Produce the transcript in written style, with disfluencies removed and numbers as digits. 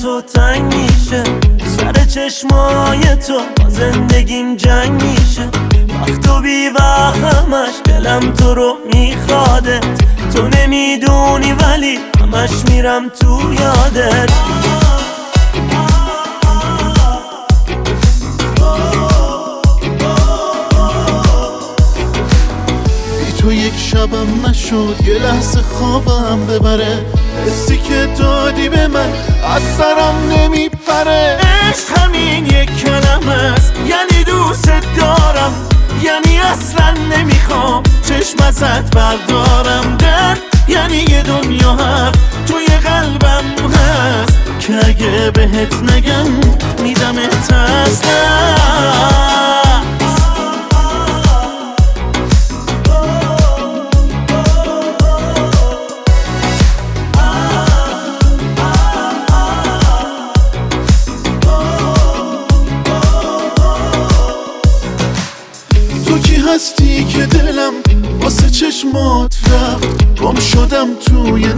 تو تنگ میشه، سر چشمای تو با زندگیم جنگ میشه. وقت و بی وقتمش دلم تو رو میخوادت، تو نمیدونی ولی همش میرم تو یادت. تو یک شبم نشد یه لحظه خوابم ببره، حسی که دادی به من از سرم نمیپره. عشق همین یک کلمه است، یعنی دوست دارم، یعنی اصلا نمیخوام چشم ازت بردارم. درد یعنی یه دنیا حرف توی قلبم هست که اگه بهت نگم میدمت از دست. هستی که دلم واسه چشمات رفت، گم شدم توی